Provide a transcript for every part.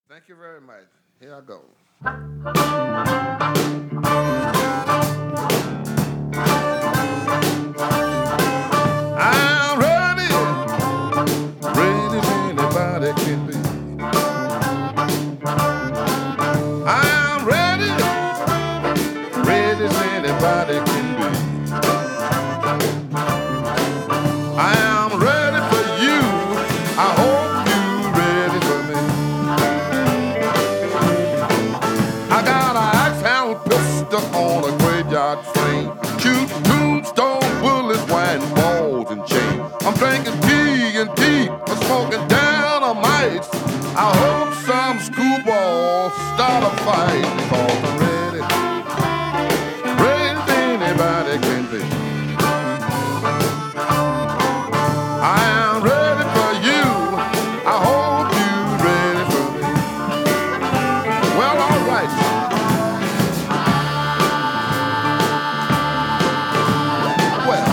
Thank you very much. Here I go. I'm ready, ready as anybody can be. I'm ready, ready as anybody can be. I am ready for you. I hope you ready for me. I got an axe-handle pistol on a graveyard train, shooting tombstone bullets, winding balls and chains. I'm drinking tea and tea, I'm smoking dynamite. I hope some screwball start a fight, 'cause I'm ready, ready as anybody can be. I am ready for you. I hope you ready for me. Well, all right. Well,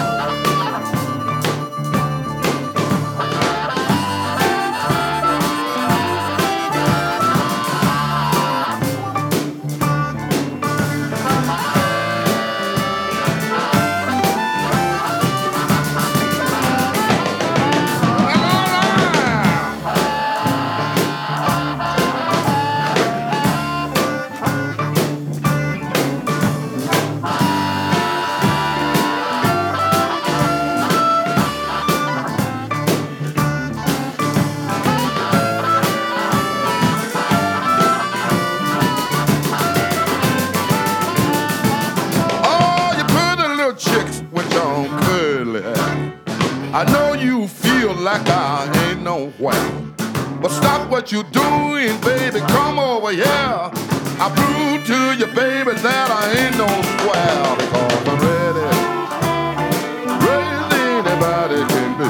oh, you pretty little chicks with your curly hair. I know you feel like I ain't nowhere. But stop what you doing, baby, come over here. I prove to you, baby, that I ain't no square. Because I'm ready, ready as anybody can be.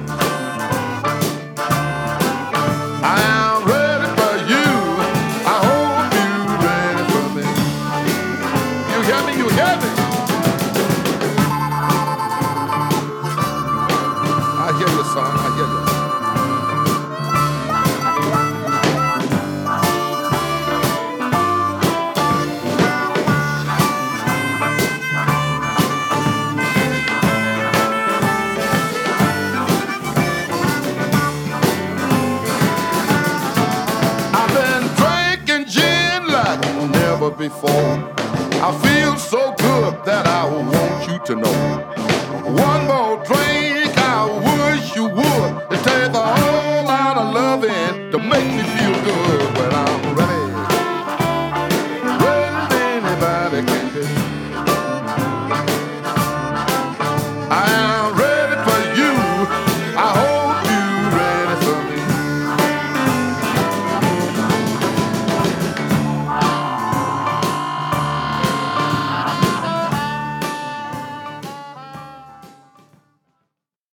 I am ready for you. I hope you ready for me. You hear me? You hear me? I hear you, son. I hear you. I've been drinking gin like never before. I feel so good that I want you to know